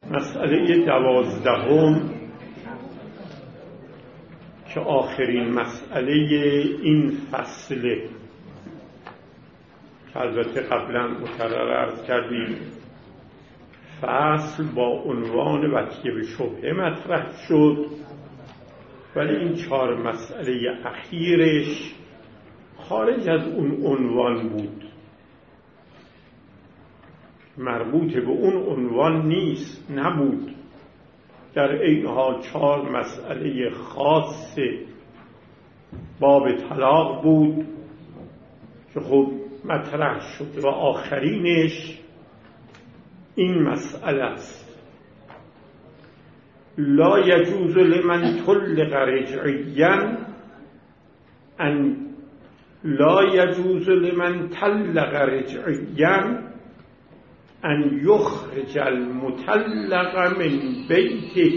مسئله 12 که آخرین مسئله این فصله که البته قبلا مکرر عرض کردیم فصل با عنوان وقیه به شبهه مطرح شد، ولی این 4 مسئله اخیرش خارج از اون عنوان بود، مربوط به اون عنوان نبود. در این حال 4 مسئله خاص باب طلاق بود که خب مطرح شد و آخرینش این مسئله است: لا یجوز لمن طلق رجعیا ان لا یجوز لمن طلق رجعیا ان یخرج المطلق من بیته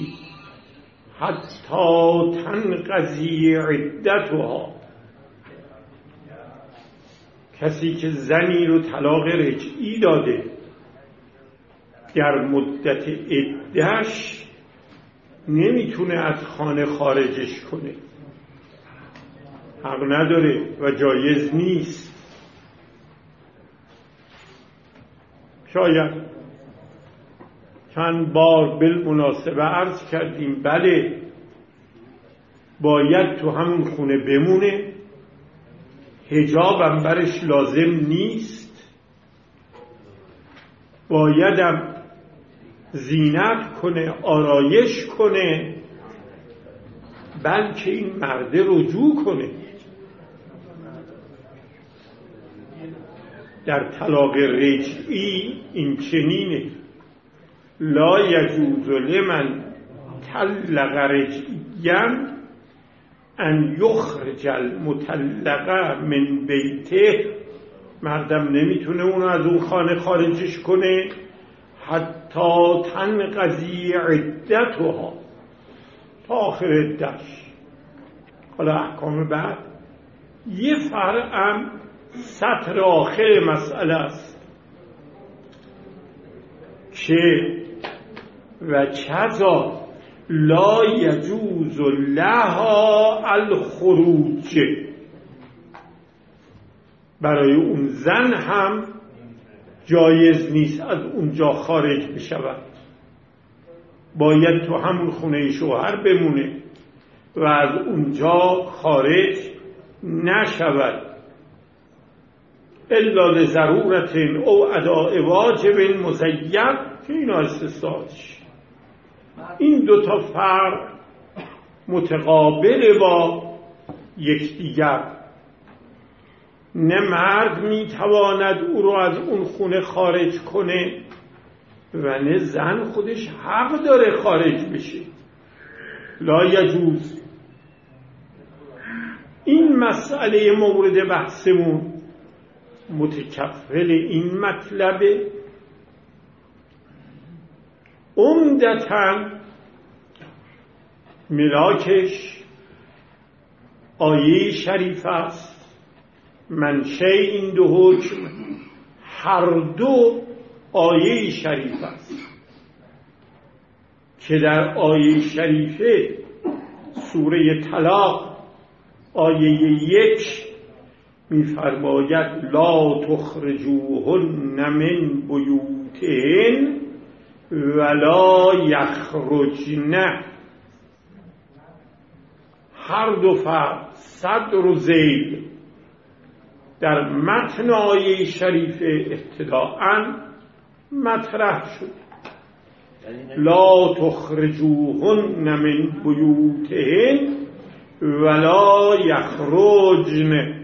حتی تنقضی عدتها. کسی که زنی رو طلاق رجعی داده در مدت عده‌اش نمیتونه از خانه خارجش کنه، حق نداره و جایز نیست. شاید چند بار بالمناسبه عرض کردیم بله باید تو همون خونه بمونه، حجاب هم برش لازم نیست، بایدم زینت کنه، آرایش کنه، بلکه این مرده رجوع کنه. در طلاق رجعی این چنینه: لا یجوز لمن طلق رجعیا ان یخرج المطلق من بیته. مردم نمیتونه اونو از اون خانه خارجش کنه حتی تنقضی عدتها، تا آخر عدتش. حالا احکام بعد یه فرعم سطر آخر مسئله است که و کذا لا یجوز لها الخروج. برای اون زن هم جایز نیست از اونجا خارج بشود، باید تو همون خونه شوهر بمونه و از اونجا خارج نشود الا لضرورت او اداء واجب مزید که اینا استثناش. این 2 فرق متقابل با یکدیگر. نه مرد میتواند او رو از اون خونه خارج کنه و نه زن خودش حق داره خارج بشه. لا یجوز. این مسئله مورد بحثمون متکفل این مطلبه. عمدتاً ملاکش آیه شریف است. منشأ این 2 حکم هر 2 آیه شریف است که در آیه شریفه سوره طلاق آیه 1 می‌فرماید لا تخرجوهن من بیوتهن ولا یخرجن. هر 2 فرد صدر و ذیل در متن آیه شریف ابتداءً مطرح شد. لا تخرجوهن من بیوتهن ولا یخرجن.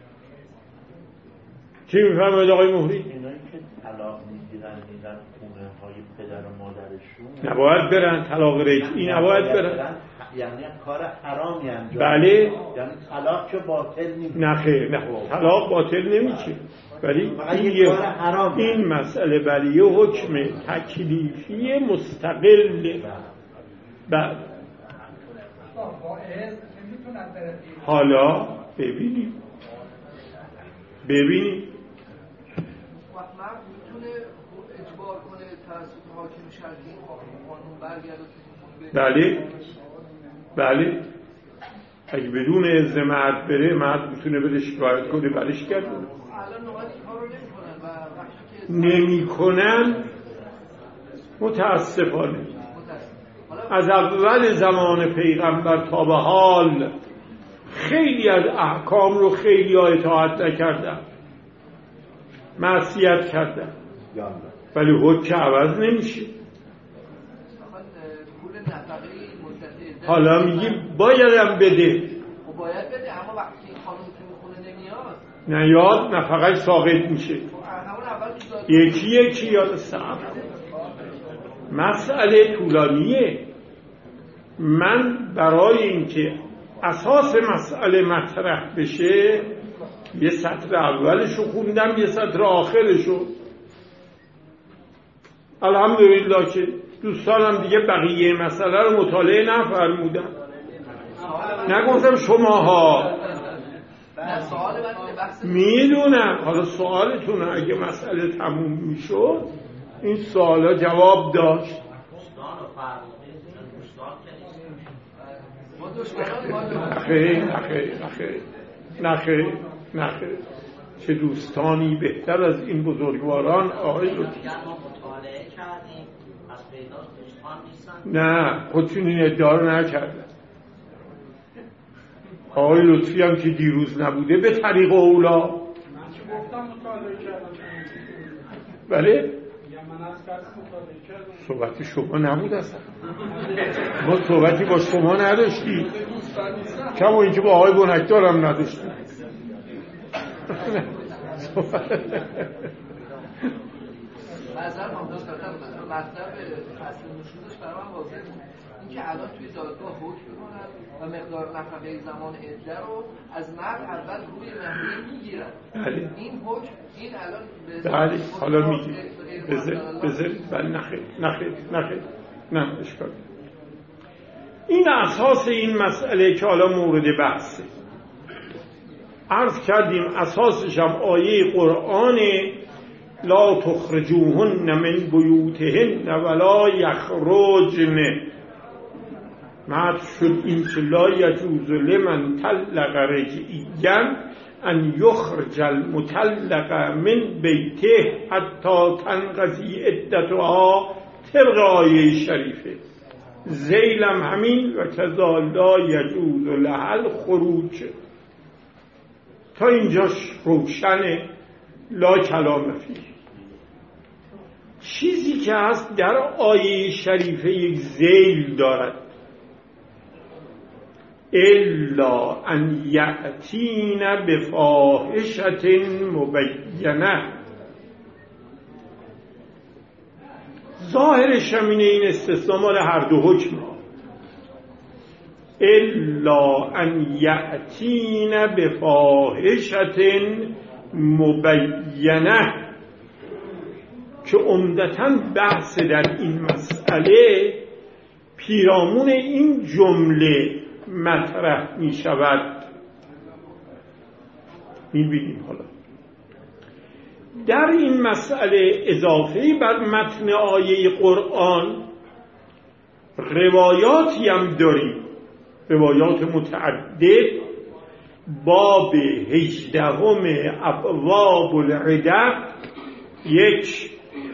چی میفهمید آقای مهری؟ اینایی که طلاق میگیرن میرن خونه های پدر و مادرشون نباید برن، طلاق رجعی نباید برن، یعنی کار حرامی انجام. بله. یعنی طلاق که باطل نمیشه. نه خیر، نه طلاق باطل نمیشه، ولی این مسئله ولی یه حکم تکلیفی مستقل. بعد حالا ببینیم مرد میتونه اجبار کنه توسط حاکم شرعی قانون برگرده بله اگه بدون اذن مرد بره، مرد میتونه بره شکایت کنه، برش گردونه. الان نوعات این کار رو نمیکنن متاسفانه. از اول زمان پیغمبر تا به حال خیلی از احکام رو خیلی ها اطاعت نکردن، معصیت کردن، ولی حکم عوض نمیشه. حالا میگیم بایدم بده، باید بده، اما وقتی این خانم که میخونه نیاد نفقش ساقط میشه. یکی یاد صبر. مسئله طولانیه. من برای اینکه اساس مسئله مطرح بشه یه سطر اولشو خوندم، یه سطر آخرشو. الحمدلله که دوستانم دیگه بقیه مسئله رو مطالعه نفرمودن. نگفتم شماها میدونم. حالا سوالتونه، اگه مسئله تموم میشد این سوالا جواب داشت. نخیر چه دوستانی بهتر از این بزرگواران. آقای لطفی نه، خودشون این ادعا رو نکردن. آقای لطفی هم که دیروز نبوده به طریق اولا. بله صحبتی شما نبود اصلا. ما صحبتی با شما نداشتیم، کما اینکه با آقای بنکدار هم نداشتیم. نظر هم داشت مطلب اصل نشونش برای من واضح بود. این که الان توی دادگاه حکم می‌کنن و مقدار نفقه زمان عده رو از مرد اول روی مهریه میگیرن. این حکم این الان بله حالا میگی بله نخیر نه اشکال. این اساس این مسئله که حالا مورد بحثه. عرض کردیم اساسش هم آیه قرآنه: لا تخرجوهن من بیوتهن ولا یخرجن. معنی شد این که لا یجوز لمن طلق رجعیا ان یخرج المطلق من بیته حتی تنقضی عدتها طبق آیه شریفه. زیلم همین و کذا لا یجوز لها الخروج. تا اینجاش روشنه، لا کلام فیه. چیزی که هست در آیه شریفه یک ذیل دارد: الا ان یأتین بفاحشة مبینه. ظاهرش هم این استثناء مال هر دو حکم. الا ان یأتین بفاحشة مبینه، که عمدتاً بحث در این مسئله پیرامون این جمله مطرح می شود. می بینیم حالا در این مسئله اضافه بر متن آیه قرآن روایاتی هم داریم، روایات متعدد. باب 18 ابواب العده، یک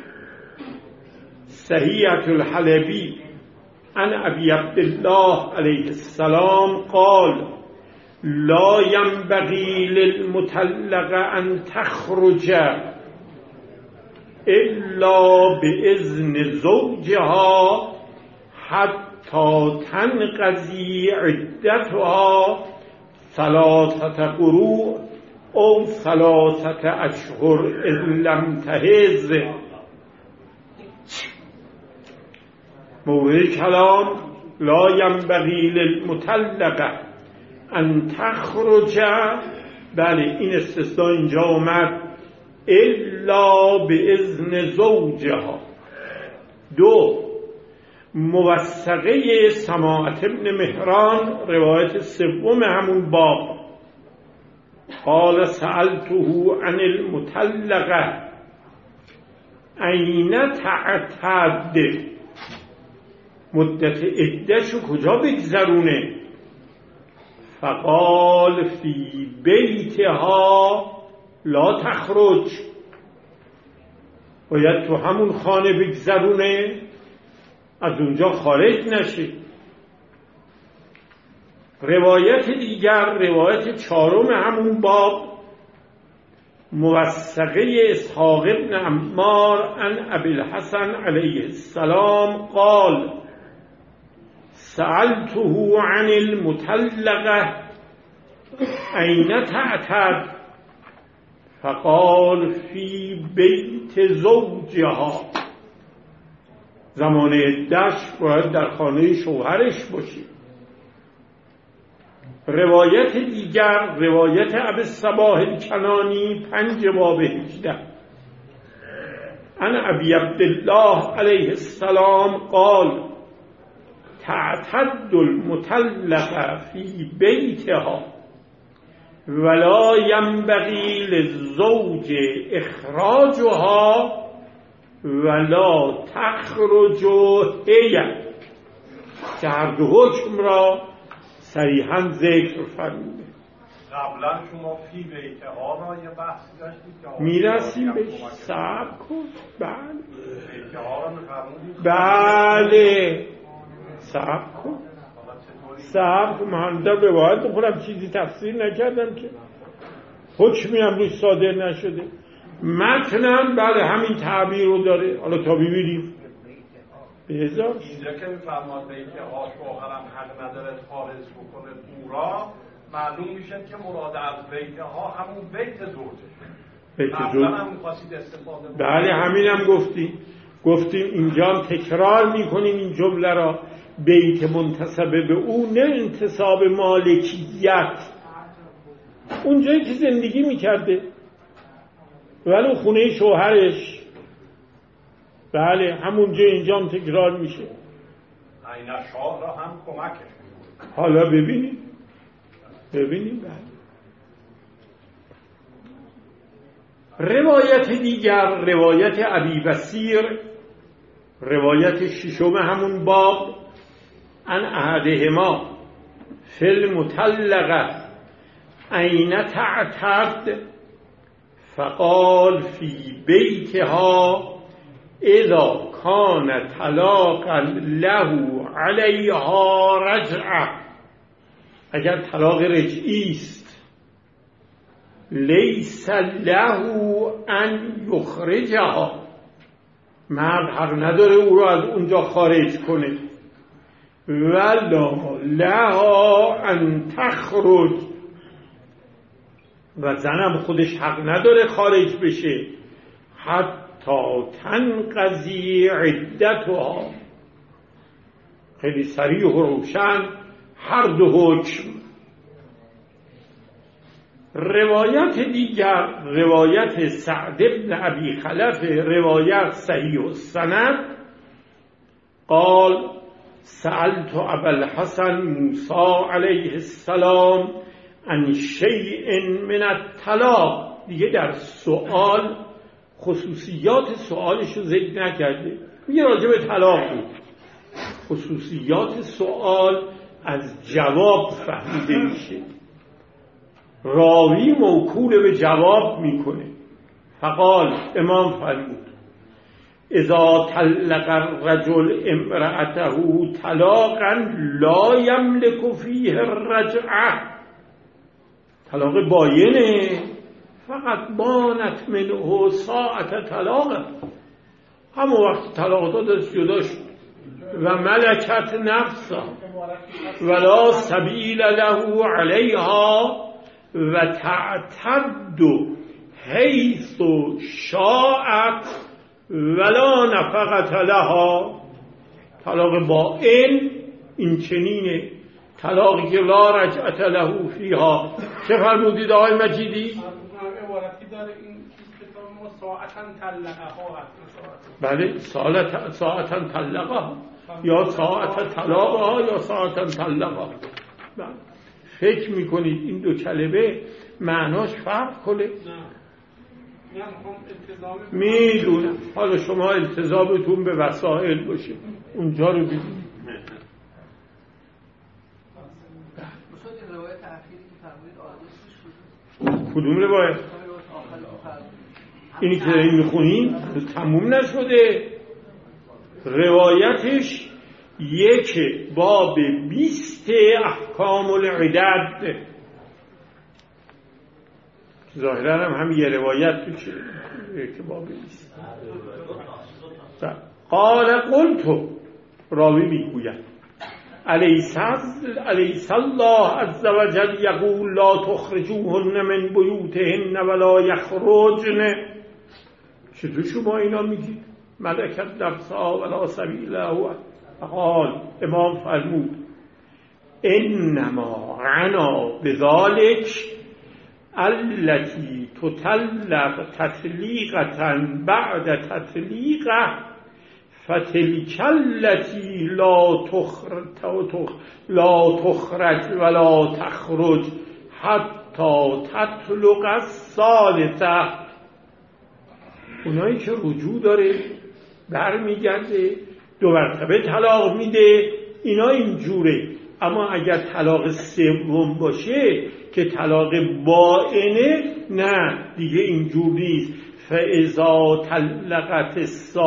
صحیحة الحلبی عن ابی عبدالله علیه السلام قال: لا ينبغي للمطلق ان تخرج الا باذن زوجها حتی تنقضی عدتها 3 قروء او 3 اشهر اذ لم تحض. مورد کلام: لا ينبغي للمطلقه ان تخرج. بله این استثناء اینجا اومد: الا باذن زوجها. 2 موثقه سماعة ابن مهران، روایت 3 همون باب. قال سألته عن المطلقه این تعتد، مدت عده‌شو کجا بگذرونه؟ فقال فی بیتها لا تخرج، باید تو همون خانه بگذرونه، از اونجا خارج نشه. روایت دیگر، روایت چهارم همون باب، موثقه اسحاق ابن عمار عن ابی الحسن علیه السلام قال سألته عن المطلقة أين تعتد فقال في بیت زوجها، زمان عده‌اش باید در خانه شوهرش باشی. روایت دیگر، روایت ابی الصباح الکنانی 5 باب 18 عن ابی عبدالله علیه السلام قال تعتد المطلقه فی بیتها ولا ینبغی للزوج اخراجها ولا تخرج هی، که هر دو حکم را صریحاً ذکر فرموده. قبلا شما فی بیتها را یه بحثی داشتید که میرسیم به صبر کن. بله بیتها را میفرمودید. بله صبر کن، صبر کن. من در روایت بخونم، چیزی تفسیر نکردم که حکمی هم روش صادر نشده. متنم بله همین تعبیر رو داره. حالا تا ببینیم بهزار اینجا که میفرماد بیتها شوهرم حق نداره خارج بکنه او را، معلوم میشه که مراد از بیتها همون بیت زوجه. قبلا هم خواستید استفاده بکنید. بله همینم گفتیم اینجا هم تکرار میکنیم این جمله را، بیت منتسب به او، نه انتساب مالکیت، اونجایی که زندگی میکرده ولی خونه شوهرش. بله همونجا اینجا هم تکرار میشه. عین شاه را هم کمکش میکنه. حالا ببینیم بله. روایت دیگر، روایت ابی بصیر، روایت ششم همون باب عن احدهما فی المطلقه این تعتد فقال فی بیتها اذا کان طلاقا له علیها رجعه، اگر طلاق رجعی است لیس له ان یخرجها، مرد حق نداره او را از اونجا خارج کنه، ولا لها ان تخرج، و زنم خودش حق نداره خارج بشه حتی تنقضی عدتها. خیلی صریح و روشن هر دو حکم. روایت دیگر، روایت سعد بن ابی خلف، روایت صحیح السند قال سألت ابا الحسن موسی علیه السلام عن شیء من الطلاق. دیگه در سوال خصوصیات سوالش رو ذکر نکرده، میگه راجع به طلاق بود. خصوصیات سوال از جواب فهمیده میشه، راوی موکول به جواب میکنه. فقال، امام فرمود اذا طلق الرجل امرأته طلاقا لا یملک فیه الرجعه، طلاق باینه، فقط بانت منه ساعت طلاق، همون وقت طلاق دادش جدا شد و ملکت نفسه ولا سبیل له علیها و تعتد حیث شاءت ولا نفقت لها. طلاق باین این چنینه، طلاقی که لا رجعت له فیها. چه فرمودید آقای مجیدی؟ عبارتی داره این کتاب ساعتاً طلقها هست. بله ساعتاً طلقها یا ساعت طلاقها یا ساعتاً طلقها. بله. فکر میکنید این دو کلمه معناش فرق کنه؟ میدونم. حالا شما التزامتون به وسائل باشه اونجا رو ببینید. روایت اخیری که فرمودید آدرسش کدوم روایت؟ اینی که داریم میخونیم تموم نشده. روایتش یک باب 20 احکام العدد، ظاهرا هم همین یه روایت توشه. یک باب 20. قال قلت، راوی میگوید الیس الله عز وجل یقول لا تخرجوهن من بیوتهن ولا یخرجن. چطور شما اینا میگید؟ ملکت نفسها ولا سبیله. قال امام فرمود انما عنا بذلك التي تطلق تطلیقة بعد تطلیقه فتلك التي لا تخرج ولا تخرج حتی تطلق الثالثه. اونایی که رجوع داره برمیگرده 2 مرتبه طلاق میده، اینا اینجوره. اما اگر طلاق سوم باشه که طلاق بائنه، نه دیگه اینجور نیست. فاذا طلقت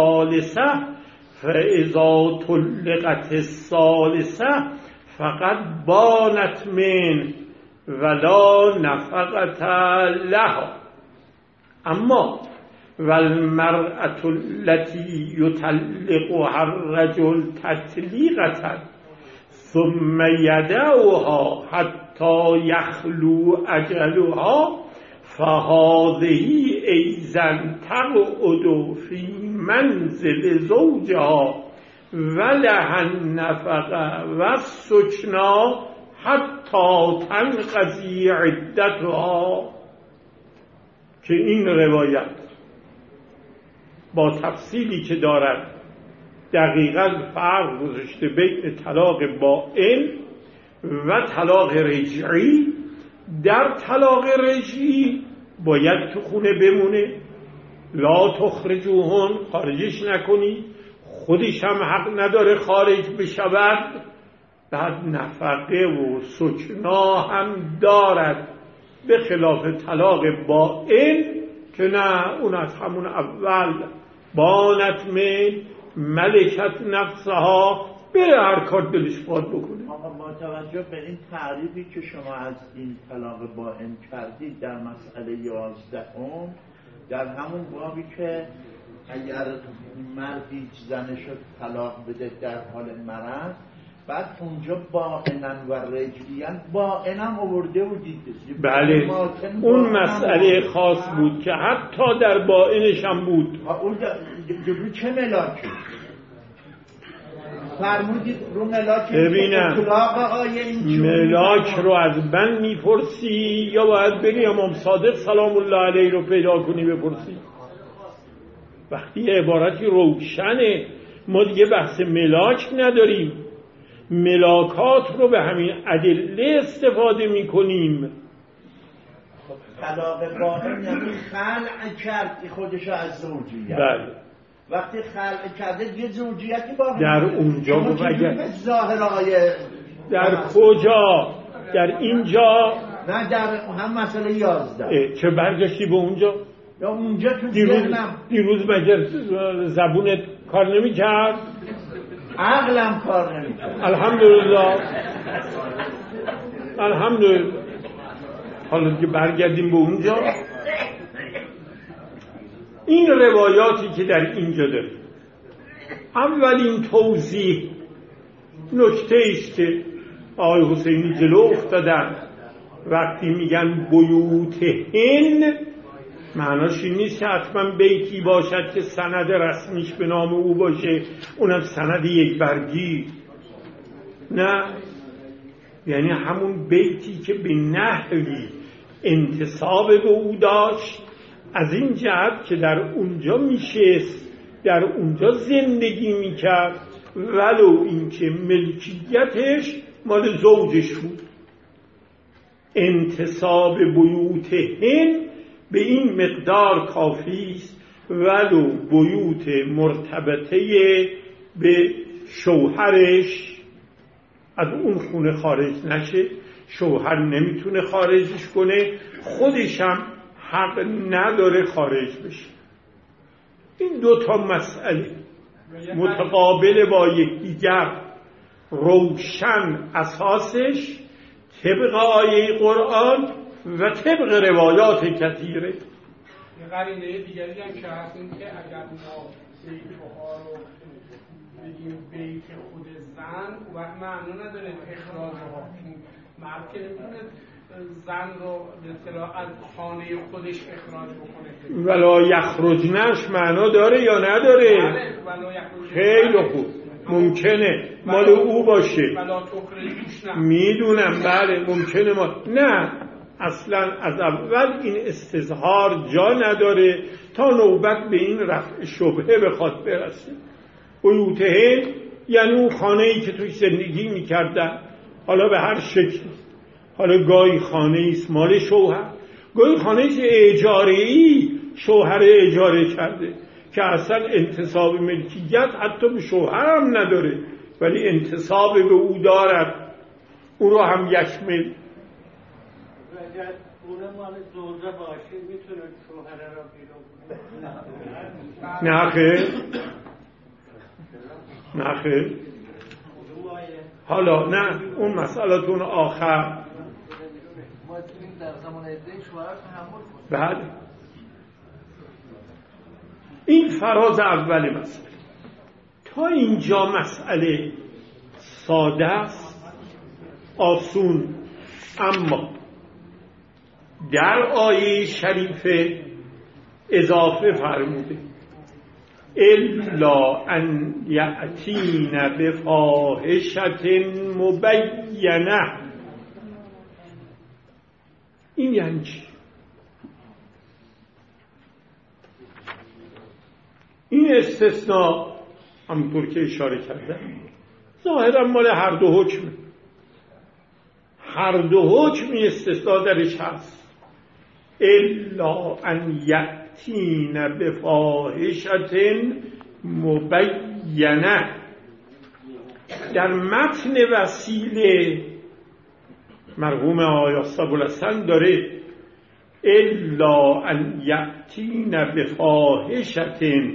الثالثه فقد بانت من ولا نفقت لها. اما والمرأة التي يطلقها الرجل تطلیقة ثم يدعوها حتى يخلو أجلها فهذه أيضا تقعد في منزل زوجها ولها النفقة والسكنى حتى تنقضي عدتها. که این روایت با تفصیلی که دارد دقیقاً فرق گذاشته بین طلاق بائن و طلاق رجعی. در طلاق رجعی باید تو خونه بمونه، لا تخرجوهن، خارجش نکنی، خودش هم حق نداره خارج بشود، بعد نفقه و سکنا هم دارد، به خلاف طلاق بائن که نه، اون از همون اول بانت من ملکت نفسها بره هر کار دلش خواهد بکنه. آقا با توجه به این تعریفی که شما از این طلاق بائن کردید در مسئله 11 در همون بابی که اگر مردی زنش رو طلاق بده در حال مرض، بعد اونجا بائنن و رجعیان، بائنن آورده بودید. بله اون مسئله خاص بود که حتی در بائنش هم بود. اون رو چه ملاکی؟ فرمودید رو ملاک. ببینم ملاک رو از من میپرسی یا باید بری امام صادق سلام الله علیه رو پیدا کنی بپرسی؟ وقتی عبارتی روشنه ما دیگه بحث ملاک نداریم، ملاکات رو به همین ادله استفاده میکنیم. طلاق بائن یعنی خلع کرد خودشو از زوجیت. بله وقتی خلع کرده یه زوجیتی باقی در اونجا بود. ظاهر آقای در کجا؟ در اینجا؟ نه در هم مسئله 11. چه برگشتی به اونجا؟ یا اونجا تو دیروز مگر زبونت کار نمی کرد؟ عقلم کار نمی کرد. الحمدلله. الحمدلله. حالا که برگردیم به اونجا، این روایاتی که در اینجا داره، اولین توضیح نکته است که آقای حسینی جلو افتادن وقتی میگن بیوتهن، معناش این نیست که حتما بیتی باشد که سند رسمیش به نام او باشه، اونم سند یک برگی، نه، یعنی همون بیتی که به نحوی انتساب به او داشت، از این جهت که در اونجا میشست، در اونجا زندگی میکرد، ولو اینکه ملکیتش مال زوجش بود. انتساب بیوتهن به این مقدار کافی است ولو بیوت مرتبطه به شوهرش از اون خونه خارج نشه، شوهر نمیتونه خارجش کنه، خودش هم حق نداره خارج بشه. این دوتا مسئله متقابل با یکدیگر، روشن اساسش طبق آیه قرآن و طبق روایات کثیره. یه قرینه دیگری هم که هست این که اگر ما بیتوها رو بگیم بیت خود زن و وقت معنی نداره اخراجها، مرد که نمیتونه زن رو به اصطلاح از خانه خودش اخراج بکنه. ولا یخرجنش معنا داره یا نداره؟ ولا یخرجنش خیلی خوب، ممکنه مال او باشه، ولا تخرجوش نه میدونم، بله ممکنه نه، اصلا از اول این استظهار جا نداره تا نوبت به این رفع شبهه بخواد برسه. بیوته یعنی اون خانه‌ای که توش زندگی میکردن، حالا به هر شکلی، حالا گاهی خانه ایست مال شوهر، گاهی خانه ایست اجاره‌ای شوهر اجاره کرده که اصلا انتصاب ملکیت حتی به شوهر هم نداره ولی انتصاب به او دارد، او رو هم یشمل. اگر اون مال زوجه باشه میتونه شوهر را بیرون کنه؟ نه خیر، نه خیر. حالا نه، اون مسئلتون آخر در زمان عده شوهر تحمل کنه. بله، این فراز اول مسئله. تا اینجا مسئله ساده است، آسون، اما در آیه شریفه اضافه فرموده الا ان یأتین بفاحشة مبینه. این یعنی چی؟ این استثناء همونطور که اشاره کردم ظاهرا مال هر دو حکمه، هر دو حکمی استثناء درش هست. الا ان یأتین بفاحشة مبینه. در متن وسیله مرحوم آقای صبولستان داره الا ان یأتین بفاحشة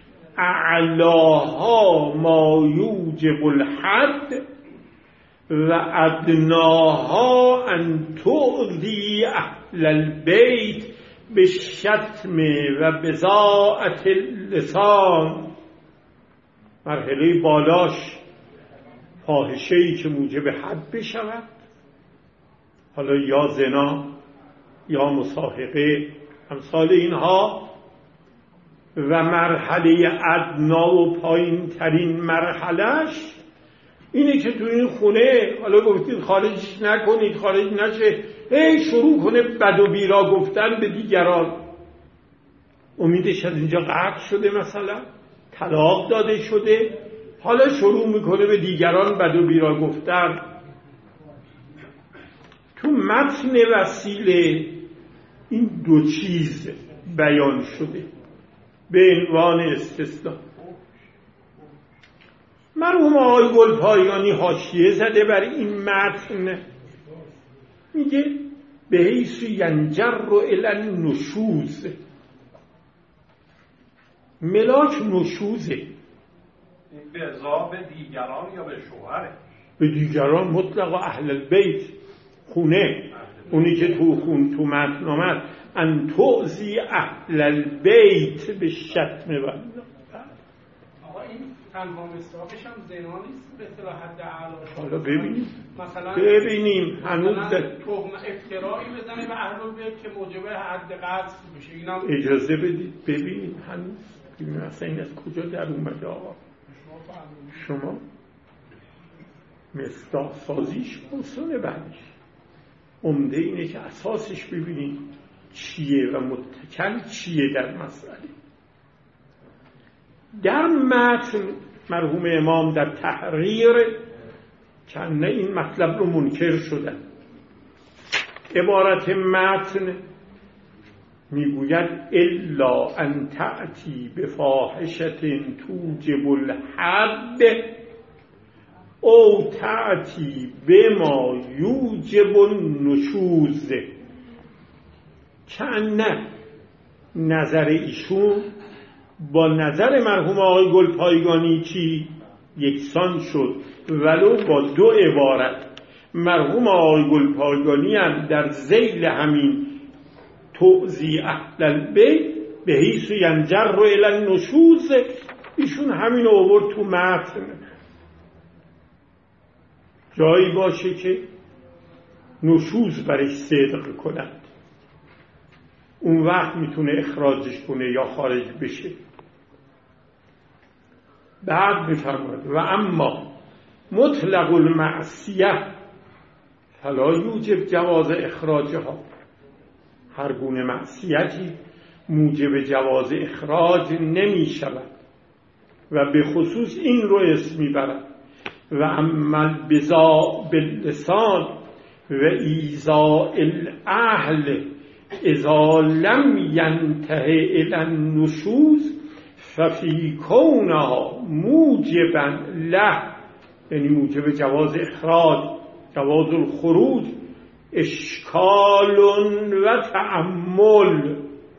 اعلاها ما یوجب الحد و ادناها ان تؤذی اهل البیت بالشتم و بضاعت اللسان. مرحله بالاش فاحشه‌ای که موجب حد بشود، حالا یا زنا یا مصاحقه امثال اینها، و مرحله ادنا و پایین ترین مرحلهش اینه که تو این خونه حالا گفتید خارجش نکنید، خارج نشه، شروع کنه بد و بیرا گفتن به دیگران. امیدش از اینجا قطع شده، مثلا طلاق داده شده، حالا شروع میکنه به دیگران بد و بیرا گفتن. تو متن وسیله این دو چیز بیان شده به عنوان استثناء. مرحوم آقای گلپایگانی حاشیه زده بر این متن، میگه به حیث ینجر الی النشوز. ملاک نشوزه، به ازا به دیگران یا به شوهره؟ به دیگران مطلق اهل البیت، خونه، اونی که تو متن آمد ان تؤذی اهل البیت به شتم و آقا این تنها مصداقش هم زنا نیست به اصطلاح حد اعلی. حالا ببینیم، مثلا ببینیم هنوز تهم افترائی بزنه به اهل البیت که موجب حد قذف بشه. اینم اجازه بدید ببینیم هنوز ببینیم اصلا این از کجا در اومده. آقا شما مصداق سازیش حسنه، بعدش عمده اینه که اساسش ببینید چیه و متکل چیه در مسئله. در متن مرحوم امام در تحریر کنه این مطلب رو منکر شدن. عبارت متن میگوید الا ان تأتی بفاحشة توجب الحد او تأتی بما یوجب النشوز. کأنه نظر ایشون با نظر مرحوم آقای گلپایگانی چی؟ یکسان شد، ولو با دو عبارت. مرحوم آقای گلپایگانی هم در ذیل همین تؤذی اهل البیت به حیث ینجر الی النشوز، ایشون همین آورد تو متن. جایی باشه که نشوز برش صدق کند، اون وقت میتونه اخراجش کنه یا خارج بشه. بعد میفرماید و اما مطلق المعصیه فلا یوجب جواز اخراجها. هر گونه معصیتی موجب جواز اخراج نمی شود و به خصوص این رو اسم میبرد. و اما بزا باللسان و ایذاء الاهل اذا لم ینتهی الی النشوز ففی کونها موجبا له، یعنی موجب جواز اخراج، جواز الخروج، اشکال و تأمل.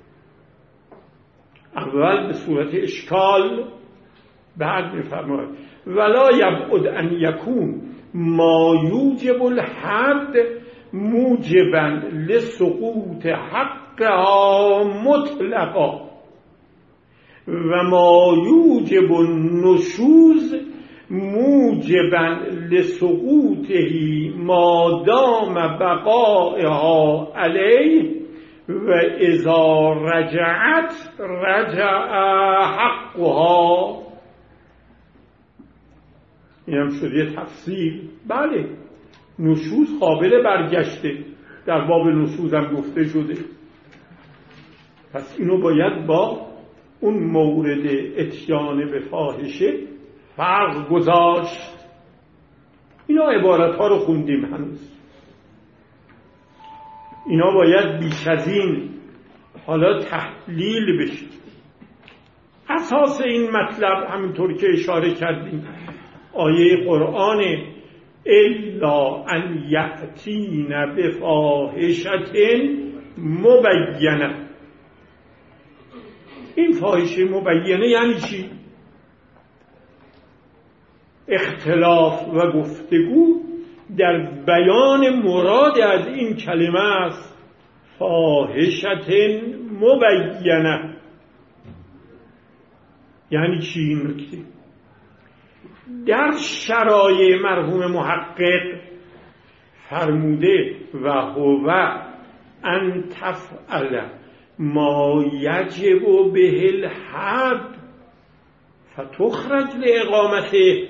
اول به صورت اشکال، بعد میفرماید ولا یبعد ان یکون ما یوجب الحد موجبا لسقوط حقها مطلقا و ما یوجب النشوز موجبا لسقوطه ما دام بقائها علیه و اذا رجعت رجع حقها. این هم شد یه تفصیل. بله، نشوز قابل برگشته، در باب نشوز هم گفته شده. پس اینو باید با اون مورد اتیان به فاحشه فرق گذاشت. اینا عبارت ها رو خوندیم هنوز، اینا باید بیش از این حالا تحلیل بشه. اساس این مطلب همینطور که اشاره کردیم آیه قرآن الا ان یأتین بفاحشة مبینه. این فاحشه مبینه یعنی چی؟ اختلاف و گفتگو در بیان مراد از این کلمه است. فاحشة مبینه یعنی چی؟ این نکته در شرایع مرحوم محقق فرموده و هو ان تفعل ما یجب به الحد فتخرج لاقامته.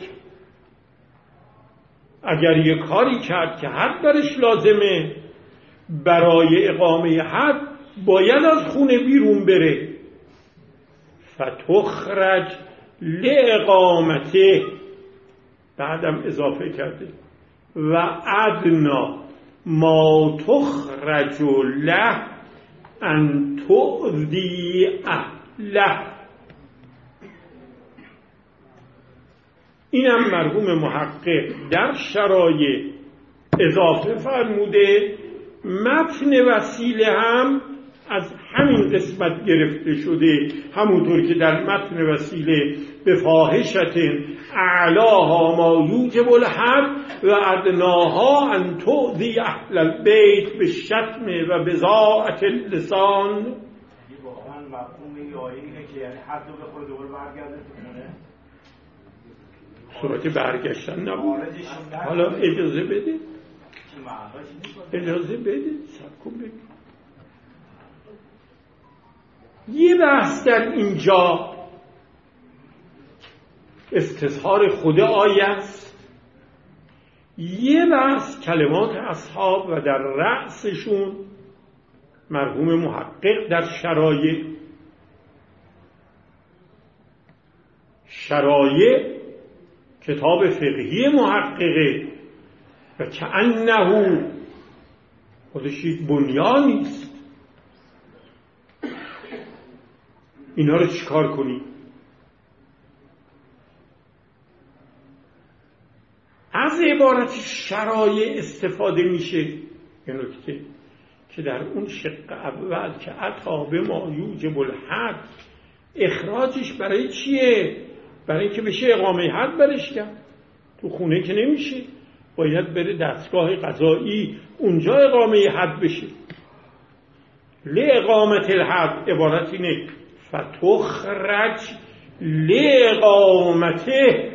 اگر یک کاری کرد که حد درش لازمه، برای اقامه حد باید از خونه بیرون بره. فتخرج لاقامته، بعدم اضافه کرده و ادنا ما تخرج له ان تؤذی اهله. اینم مرحوم محقق در شرایع اضافه فرموده. متن وسیله هم از همین قسمت گرفته شده، همونطور که در متن وسیله به فاحشة اعلاها ما یوجب الحد و ادناها ان تؤذی اهل البیت بالشتم و بضاعة اللسان. واقعا مفهوم این آیه اینه که یعنی حد رو بخوره دوباره برگرده کنه. صورت برگشتن نبود. حالا اجازه بده، اجازه بده، سب کن بگی. یه بحث در اینجا استظهار خود آیه است، یه بحث کلمات اصحاب و در رأسشون مرحوم محقق در شرایع کتاب فقهی محققه و کأنه خودش یک بنیانی است. اینا رو چیکار کنی؟ از عبارت شرایع استفاده میشه. یه نکته که در اون شق اول که عطا به ما یوجب الحد، اخراجش برای چیه؟ برای اینکه بشه اقامه حد برش کرد. تو خونه که نمیشه، باید بره دستگاه قضایی، اونجا اقامه حد بشه. لاقامت الحد عبارت اینه فتخرج لاقامته.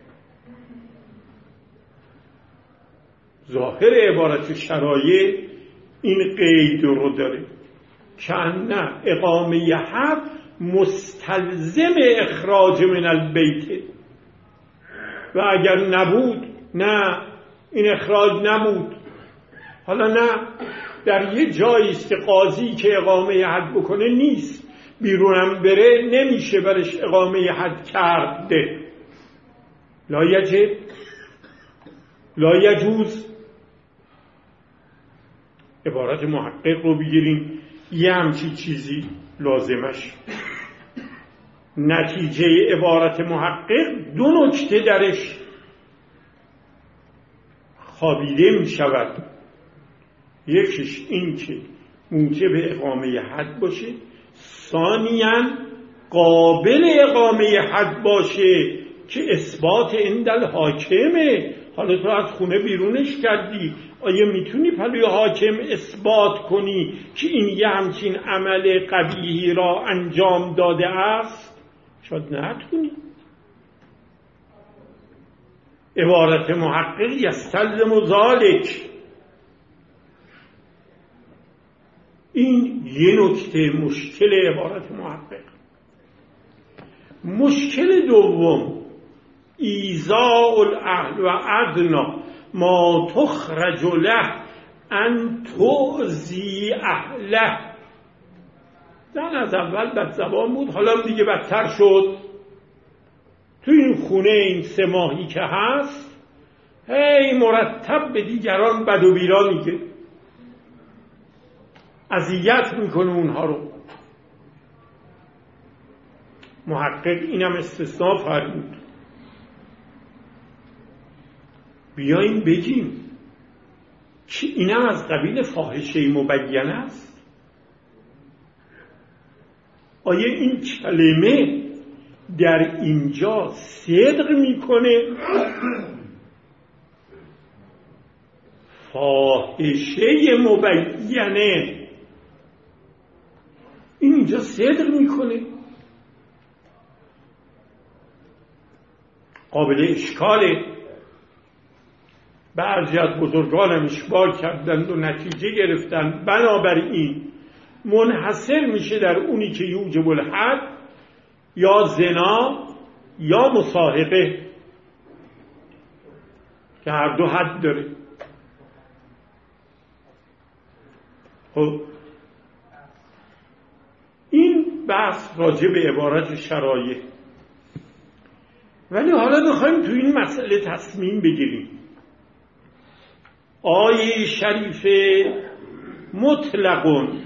ظاهر عبارت شرایع این قید رو داره که نه اقامه حد مستلزم اخراج من البیت، و اگر نبود، نه این اخراج نبود. حالا نه در یه جایی است که قاضی که اقامه حد بکنه نیست، بیرونم بره نمیشه برش اقامه حد کرده. لا یجب، لا یجوز. عبارت محقق رو بگیریم، یه همچی چیزی لازمش. نتیجه عبارت محقق دو نکته درش خوابیده می شود. یکیش این که موجب اقامه حد باشه، ثانیاً قابل اقامه حد باشه که اثبات عند حاکمه. حالا تو از خونه بیرونش کردی، آیا میتونی پلوی حاکم اثبات کنی که این یه همچین عمل قبیحی را انجام داده است؟ شاید نتونی. عبارت محقق یستلزم ذالک. این یه نکته مشکل عبارت محقق. مشکل دوم، ایذاء الاهل و ادنا ما تخرج له ان تؤذی اهله. زن از اول بد زبان بود، حالا دیگه بدتر شد. تو این خونه این 3 ماهی که هست، هی مرتب به دیگران بد و بیرا میگه، اذیت میکنه اونها رو. محقق اینم استثناء فرمود. بیاییم بگیم که اینم از قبیل فاحشه مبینه است. آیا این کلمه در اینجا صدق میکنه؟ فاحشه مبینه این اینجا صدق میکنه؟ قابل اشکاله. بعضی از بزرگانم اشکال کردند و نتیجه گرفتن. بنابراین منحصر میشه در اونی که یوجب الحد، یا زنا یا مصاحبه، که هر دو حد داره. خب این بحث راجع به عبارت شرایع. ولی حالا میخوایم تو این مسئله تصمیم بگیریم. آیه شریفه مطلقون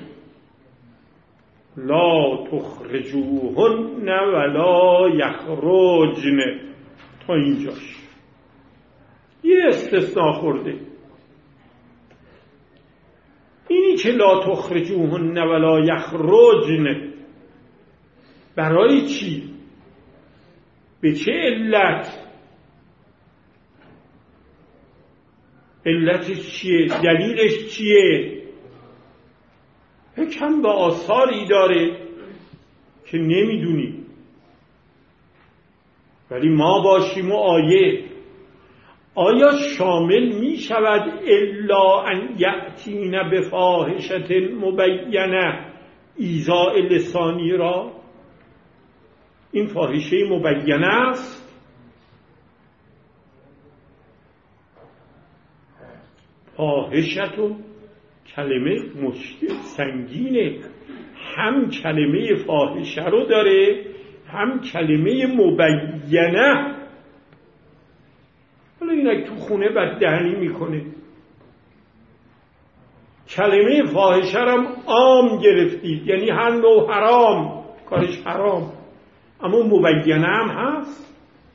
لا تخرجوهن ولا یخرجن تا اینجاش یه استثناء خورده. اینی که لا تخرجوهن ولا یخرجن برای چی؟ به چه علت؟ علتش چیه؟ دلیلش چیه؟ یکم با آثاری داره که نمیدونی، ولی ما باشیم و آیا شامل می شود الا ان یأتین بفاحشة مبینه ایذاء لسانی را؟ این فاحشه مبینه است. فاحشتون کلمه مشکل سنگینه، هم کلمه فاحشه رو داره هم کلمه مبینه. حالا اینک تو خونه بددهنی میکنه، کلمه فاحشه رو عام گرفتید، یعنی هم نوع حرام کارش حرام، اما مبینه هم هست،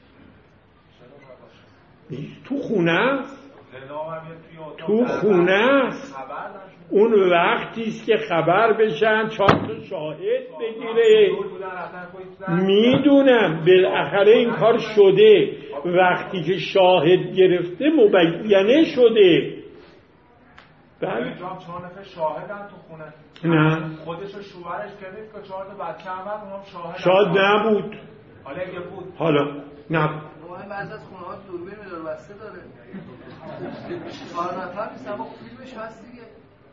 تو خونه است، تو خونه است. اون وقتی است که خبر بشن 4 تا شاهد بگیره. میدونم بالاخره این کار شده، وقتی که شاهد گرفته مبینه شده. بله 4 نفر شاهدن تو خونه. نه خودش و شوهرش گرفت که 4 تا بچه هم اونم شاهد. شاید نبود. حالا اگه بود. حالا نبود. بعضی از خونه‌ها دوربین دور بسته داره. 4 نفر نیست اما فیلمش هست دیگه.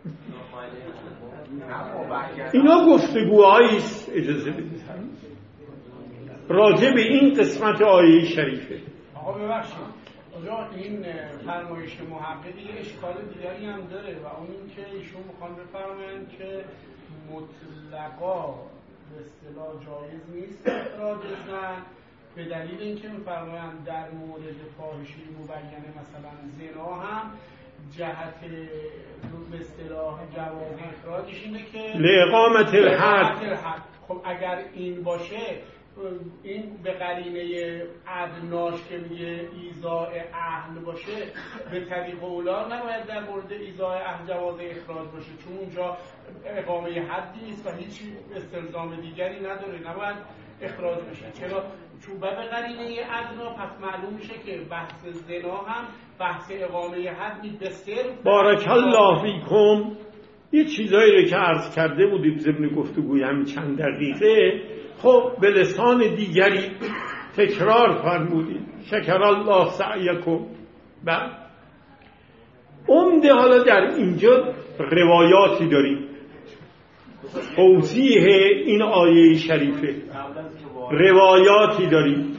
اینا گفتگوهایی است، اجازه بدید راجع به این قسمت آیه شریفه. آقا ببخشید آجا این فرمایش محققی یه اشکال دیگری هم داره و اون این که ایشون میخوان بفرمایند که مطلقا به اصطلاح جایز نیست اخراج زن، به دلیل اینکه میفرمایند در مورد فاحشه مبینه مثلا زنا هم جهت به اصطلاح جواز اخراجش اینه که لإقامت الحد. خب اگر این باشه، این به قرینه ادناش که میگه ایذاء اهل باشه، به طریق اولا نباید در مورد ایذاء اهل جواز اخراج باشه، چون اونجا اقامه حدی نیست و هیچ استلزام دیگری نداره، نباید اخراج بشه. چرا؟ چون به قرینه ادنا پس معلوم میشه که بحث زنا هم بحث اقامه حد نیست. بسیار بارک الله فیکم. یه چیزایی رو که عرض کرده بودیم ضمن گفتگوی همین چند دقیقه، خب به لسان دیگری تکرار فرمودید. شکر الله سعیکم. بعد عمده حالا در اینجا روایاتی داریم توضیح این آیه شریفه، روایاتی داریم.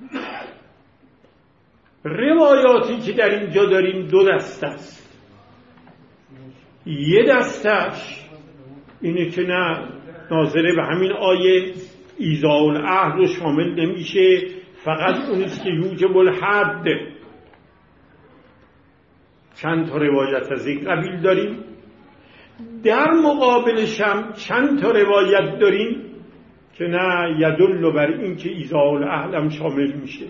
روایاتی که در اینجا داریم 2 دسته است. یه دستش اینه که نه، ناظره به همین آیه ایذاء الاهل رو شامل نمیشه، فقط اونیست که یوجب الحد. چند تا روایت از این قبیل داریم. در مقابلش هم چند تا روایت داریم که نه یدل بر این که ایذاء الاهل هم شامل میشه.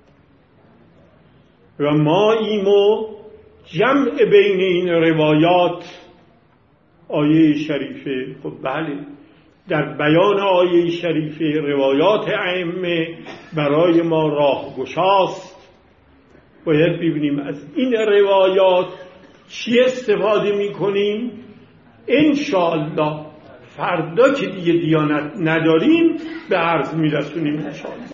و ما ایمو جمع بین این روایات آیه شریفه. خب بله، در بیان آیه شریفه روایات ائمه برای ما راهگشاست. باید ببینیم از این روایات چی استفاده میکنیم. انشاءالله فردا که دیگه دیانت نداریم به عرض میرسونیم انشاءالله.